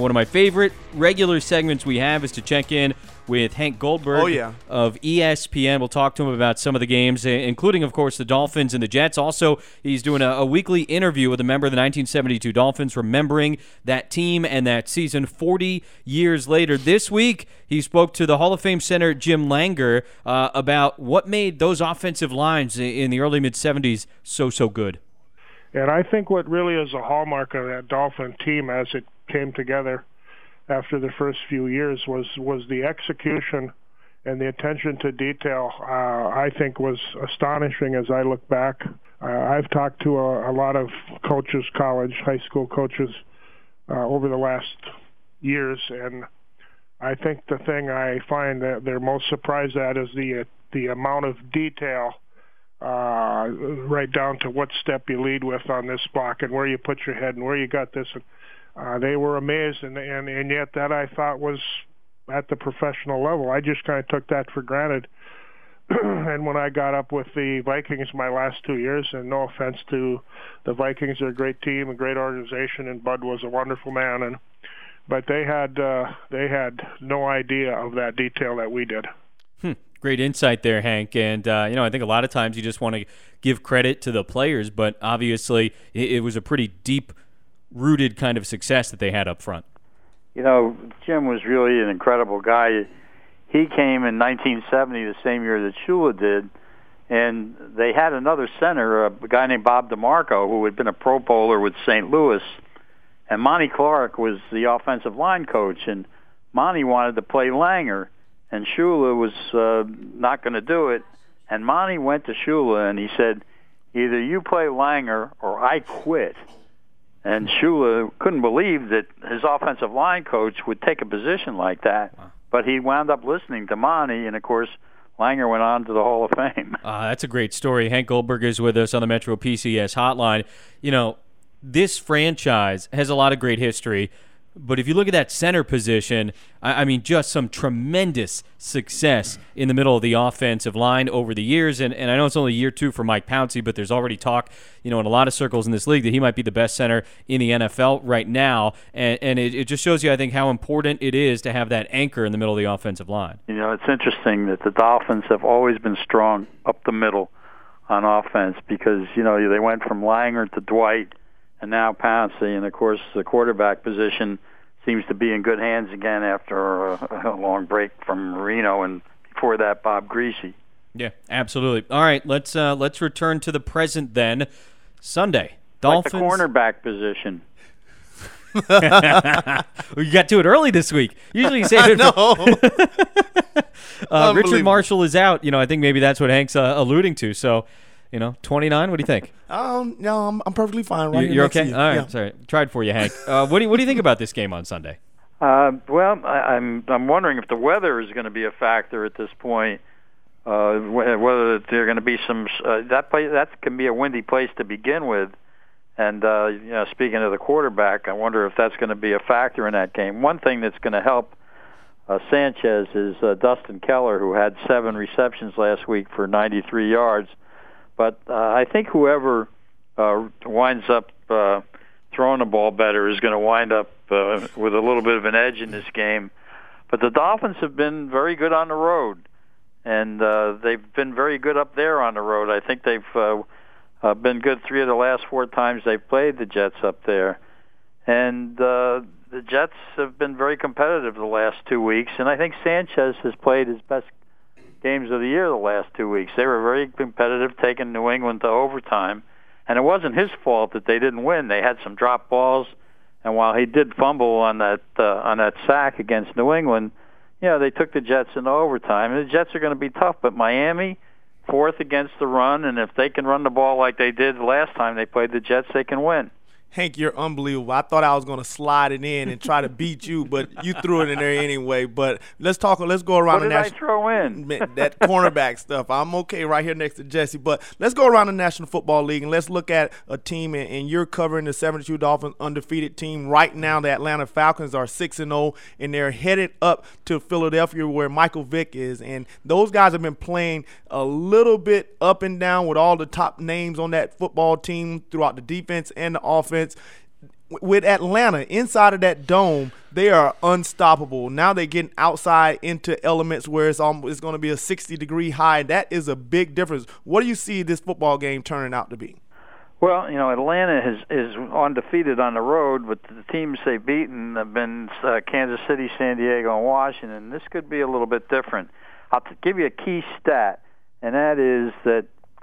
one of my favorite regular segments we have is to check in with Hank Goldberg of ESPN. We'll talk to him about some of the games, including, of course, the Dolphins and the Jets. Also, he's doing a weekly interview with a member of the 1972 Dolphins, remembering that team and that season 40 years later. This week, he spoke to the Hall of Fame center Jim Langer about what made those offensive lines in the early mid-'70s so good. And I think what really is a hallmark of that Dolphin team as it came together after the first few years was the execution and the attention to detail. I think was astonishing as I look back. I've talked to a lot of coaches, college, high school coaches over the last years, and I think the thing I find that they're most surprised at is the amount of detail, right down to what step you lead with on this block and where you put your head and where you got this. They were amazed, and yet that I thought was at the professional level. I just kind of took that for granted. And when I got up with the Vikings my last 2 years, and no offense to the Vikings, they're a great team, a great organization, and Bud was a wonderful man, but they had no idea of that detail that we did. Great insight there, Hank. And, I think a lot of times you just want to give credit to the players, but obviously it was a pretty deep-rooted kind of success that they had up front. Jim was really an incredible guy. He came in 1970, the same year that Shula did, and they had another center, a guy named Bob DeMarco, who had been a Pro Bowler with St. Louis. And Monty Clark was the offensive line coach, and Monty wanted to play Langer. And Shula was not going to do it. And Monty went to Shula and he said, either you play Langer or I quit. And Shula couldn't believe that his offensive line coach would take a position like that. Wow. But he wound up listening to Monty, and, of course, Langer went on to the Hall of Fame. That's a great story. Hank Goldberg is with us on the Metro PCS hotline. This franchise has a lot of great history. But if you look at that center position, I mean, just some tremendous success in the middle of the offensive line over the years. And I know it's only year 2 for Mike Pouncey, but there's already talk, in a lot of circles in this league that he might be the best center in the NFL right now. And it just shows you, I think, how important it is to have that anchor in the middle of the offensive line. It's interesting that the Dolphins have always been strong up the middle on offense because, they went from Langer to Dwight and now Pouncey, and of course the quarterback position seems to be in good hands again after a long break from Marino, and before that Bob Greasy. Yeah, absolutely. All right, let's return to the present then. Sunday, Dolphins. Like the cornerback position. You got to it early this week. Usually you say it. Richard Marshall is out. I think maybe that's what Hank's alluding to. So. 29. What do you think? No, I'm perfectly fine. Right, you're okay. All right, yeah. Sorry, tried for you, Hank. What do you think about this game on Sunday? Well, I'm wondering if the weather is going to be a factor at this point. Whether there are going to be some that can be a windy place to begin with, and speaking of the quarterback, I wonder if that's going to be a factor in that game. One thing that's going to help Sanchez is Dustin Keller, who had 7 receptions last week for 93 yards. But I think whoever winds up throwing the ball better is going to wind up with a little bit of an edge in this game. But the Dolphins have been very good on the road, and they've been very good up there on the road. I think they've been good 3 of the last 4 times they've played the Jets up there. And the Jets have been very competitive the last 2 weeks, and I think Sanchez has played his best games of the year the last 2 weeks. They were very competitive, taking New England to overtime, and it wasn't his fault that they didn't win. They had some drop balls, and while he did fumble on that sack against New England, they took the Jets into overtime. And the Jets are going to be tough, but Miami, 4th against the run, and if they can run the ball like they did last time they played the Jets, they can win. Hank, you're unbelievable. I thought I was going to slide it in and try to beat you, but you threw it in there anyway. But let's go around the national. What did I throw in? That cornerback stuff. I'm okay right here next to Jesse. But let's go around the National Football League, and let's look at a team, and you're covering the 72 Dolphins undefeated team. Right now, the Atlanta Falcons are 6-0, and they're headed up to Philadelphia where Michael Vick is. And those guys have been playing a little bit up and down with all the top names on that football team throughout the defense and the offense. with Atlanta inside of that dome, they are unstoppable. Now they're getting outside into elements where it's going to be a 60-degree high. That is a big difference. What do you see this football game turning out to be? Well, Atlanta is undefeated on the road, but the teams they've beaten have been Kansas City, San Diego, and Washington. This could be a little bit different. I'll give you a key stat, and that is that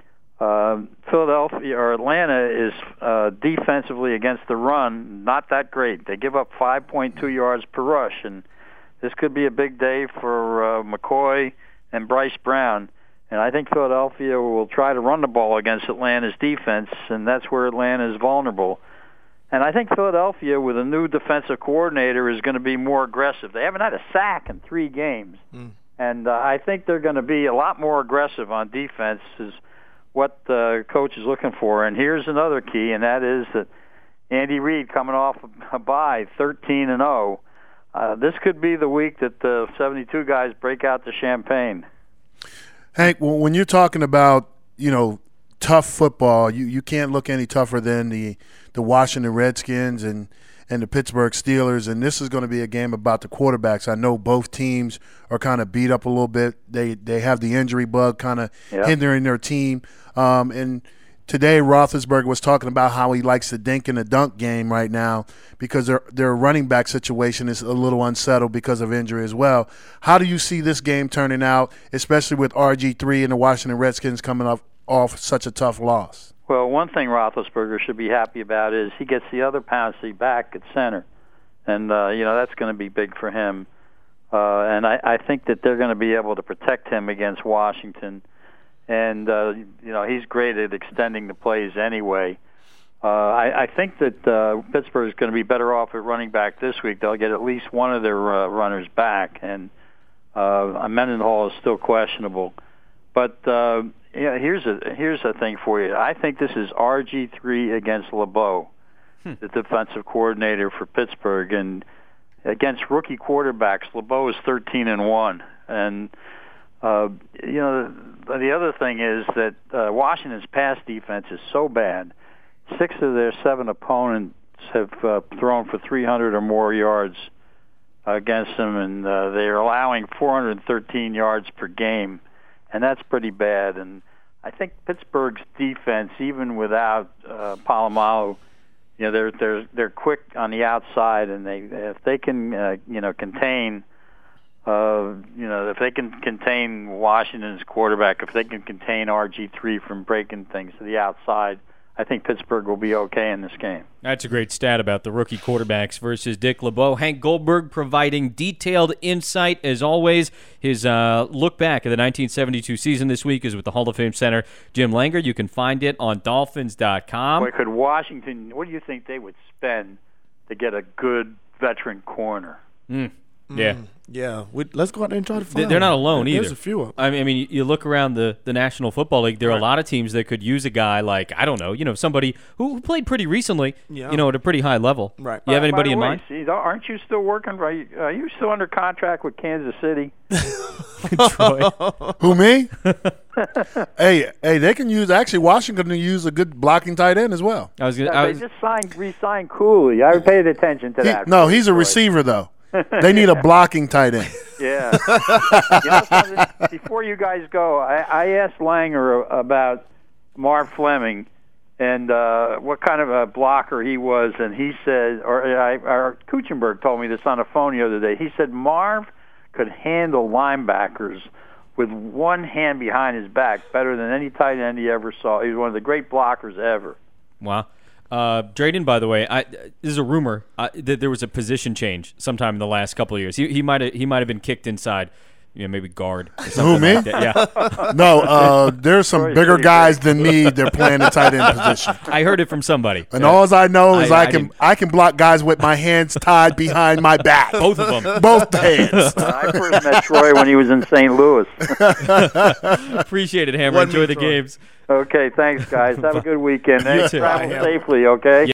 Philadelphia or Atlanta is defensively against the run not that great. They give up 5.2 yards per rush, and this could be a big day for McCoy and Bryce Brown. And I think Philadelphia will try to run the ball against Atlanta's defense, and that's where Atlanta is vulnerable. And I think Philadelphia, with a new defensive coordinator, is going to be more aggressive. They haven't had a sack in 3 games. And I think they're going to be a lot more aggressive on defense is what the coach is looking for. And here's another key, and that is that Andy Reid coming off a bye, 13-0. This could be the week that the 72 guys break out the champagne. Hank, when you're talking about, tough football, you can't look any tougher than the Washington Redskins and the Pittsburgh Steelers, and this is going to be a game about the quarterbacks. I know both teams are kind of beat up a little bit. They have the injury bug kind of hindering their team. And today Roethlisberger was talking about how he likes the dink and the dunk game right now because their running back situation is a little unsettled because of injury as well. How do you see this game turning out, especially with RG3 and the Washington Redskins coming off such a tough loss? Well, one thing Roethlisberger should be happy about is he gets the other Pouncey back at center. And, that's going to be big for him. And I think that they're going to be able to protect him against Washington. And, he's great at extending the plays anyway. I think that Pittsburgh is going to be better off at running back this week. They'll get at least one of their runners back. And Mendenhall is still questionable. But here's a thing for you. I think this is RG3 against LeBeau, the defensive coordinator for Pittsburgh. And against rookie quarterbacks, LeBeau is 13-1. And the other thing is that Washington's pass defense is so bad. 6 of their 7 opponents have thrown for 300 or more yards against them, and they are allowing 413 yards per game, and that's pretty bad. And I think Pittsburgh's defense, even without Polamalu, they're quick on the outside, and if they can contain. If they can contain Washington's quarterback, if they can contain RG3 from breaking things to the outside, I think Pittsburgh will be okay in this game. That's a great stat about the rookie quarterbacks versus Dick LeBeau. Hank Goldberg providing detailed insight, as always. His look back at the 1972 season this week is with the Hall of Fame center, Jim Langer. You can find it on Dolphins.com. Boy, could Washington, what do you think they would spend to get a good veteran corner? Yeah. Let's go out there and try to find They're not alone either. There's a few of them. I mean, you look around the National Football League, there are a lot of teams that could use a guy like, I don't know, somebody who played pretty recently, at a pretty high level. Right. You have anybody in mind? See, aren't you still working? Are you still under contract with Kansas City? Troy. Who, me? Hey, they can use, actually, Washington can use a good blocking tight end as well. They just re-signed Cooley. I paid attention to that. No, he's a receiver, though. They need a blocking tight end. Yeah. Before you guys go, I asked Langer about Marv Fleming and what kind of a blocker he was, and he said, or Kuchenberg told me this on the phone the other day. He said Marv could handle linebackers with one hand behind his back better than any tight end he ever saw. He was one of the great blockers ever. Wow. Drayden, by the way, this is a rumor that there was a position change sometime in the last couple of years. He might have been kicked inside, maybe guard or something. Who, me? Like that. Yeah. No, there's some bigger guys than me. They're playing the tight end position. I heard it from somebody. And all I know is I can block guys with my hands tied behind my back. Both of them. Both hands. I first met Troy when he was in St. Louis. Appreciate it, Hammer. Enjoy the games. Okay, thanks, guys. Have a good weekend. You too. Travel safely, okay?